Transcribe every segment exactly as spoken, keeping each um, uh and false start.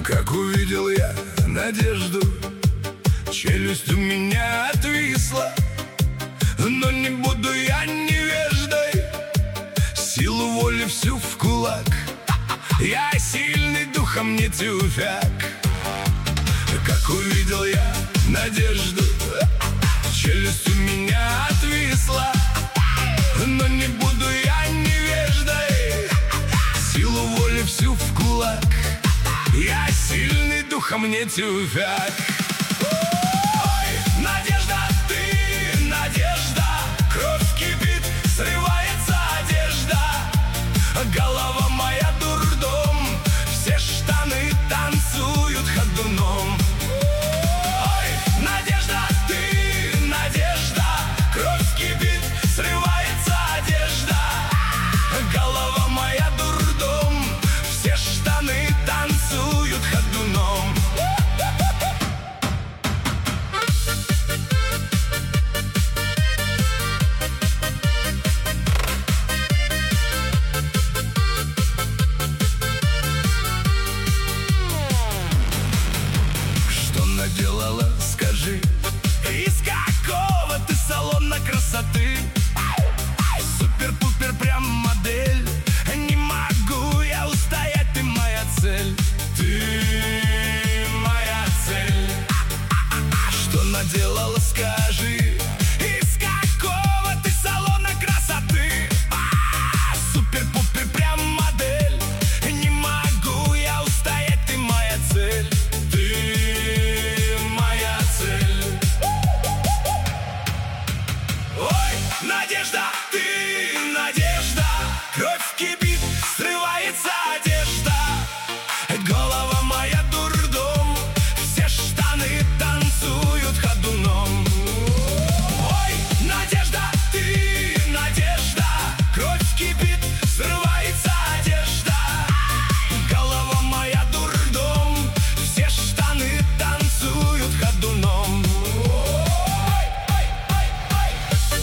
Как увидел я надежду, челюсть у меня отвисла. Но не буду я невеждой, силу воли всю в кулак. Я сильный духом, не тюфяк. Как увидел я надежду, челюсть у меня отвисла. Но не буду я невеждой, силу воли всю в кулак. Я сильный духом, не тюфяк. Ой, надежда, ты надежда, кровь кипит, срывается одежда. Голова моя дурдом, все штаны танцуют ходуном. Ой, надежда, ты надежда, кровь кипит, срывается одежда. Голова моя дурдом, все штаны танцуют ходуном. Что наделала, скажи? Из какого ты салона красоты? Супер-пупер, прям модель. Не могу я устоять, ты моя цель. Ты моя цель. Что наделала, скажи? Из какого ты салона красоты? Супер-пупер, прям модель. Не могу я устоять, ты моя цель. Ты моя цель. Ой, надежда, ты надежда, кровь кипит, срывается одежда. Голова моя дурдом, все штаны танцуют ходуном. Ой, надежда, ты надежда, кровь кипит, срывается одежда. Голова моя дурдом, все штаны танцуют ходуном. Ой, ой, ой, ой.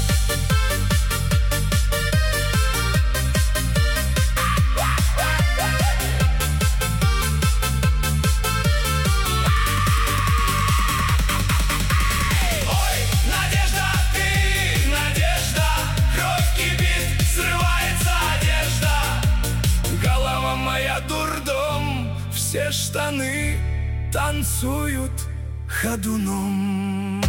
Ой, надежда, ты надежда, кровь кипит, срывается одежда. Голова моя дурдом, все штаны танцуют ходуном.